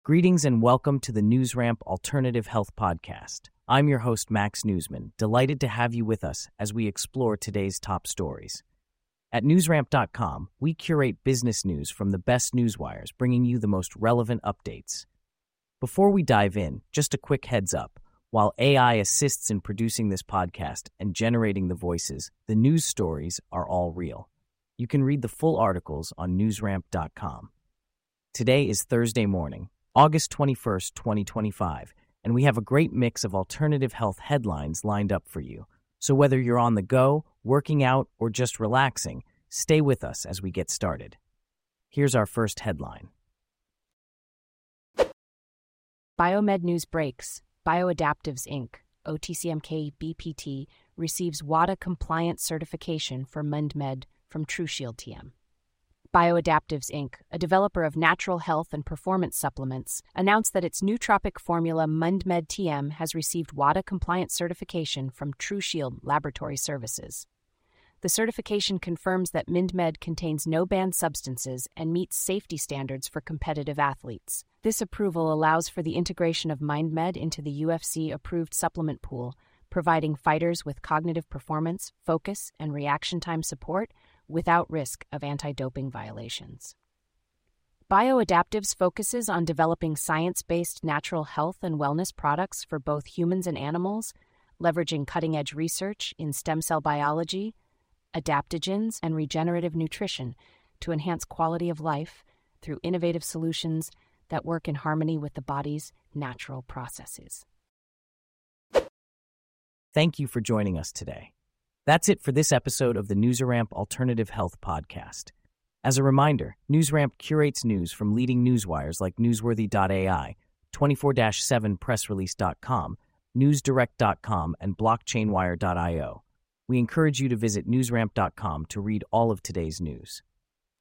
Greetings and welcome to the NewsRamp Alternative Health Podcast. I'm your host, Max Newsman, delighted to have you with us as we explore today's top stories. At newsramp.com, we curate business news from the best newswires, bringing you the most relevant updates. Before we dive in, just a quick heads up. While AI assists in producing this podcast and generating the voices, the news stories are all real. You can read the full articles on newsramp.com. Today is Thursday morning, August 21st, 2025, and we have a great mix of alternative health headlines lined up for you. So whether you're on the go, working out, or just relaxing, stay with us as we get started. Here's our first headline. Biomed News breaks. Bioadaptives Inc., OTCMK BPT, receives WADA-compliant certification for MindMed from TruShield TM. Bioadaptives Inc., a developer of natural health and performance supplements, announced that its nootropic formula MindMed TM has received WADA-compliant certification from TruShield Laboratory Services. The certification confirms that MindMed contains no banned substances and meets safety standards for competitive athletes. This approval allows for the integration of MindMed into the UFC-approved supplement pool, providing fighters with cognitive performance, focus, and reaction time support without risk of anti-doping violations. Bioadaptives focuses on developing science-based natural health and wellness products for both humans and animals, leveraging cutting-edge research in stem cell biology, adaptogens, and regenerative nutrition to enhance quality of life through innovative solutions that work in harmony with the body's natural processes. Thank you for joining us today. That's it for this episode of the NewsRamp Alternative Health Podcast. As a reminder, NewsRamp curates news from leading newswires like Newsworthy.ai, 24/7pressrelease.com, NewsDirect.com, and BlockchainWire.io. We encourage you to visit newsramp.com to read all of today's news.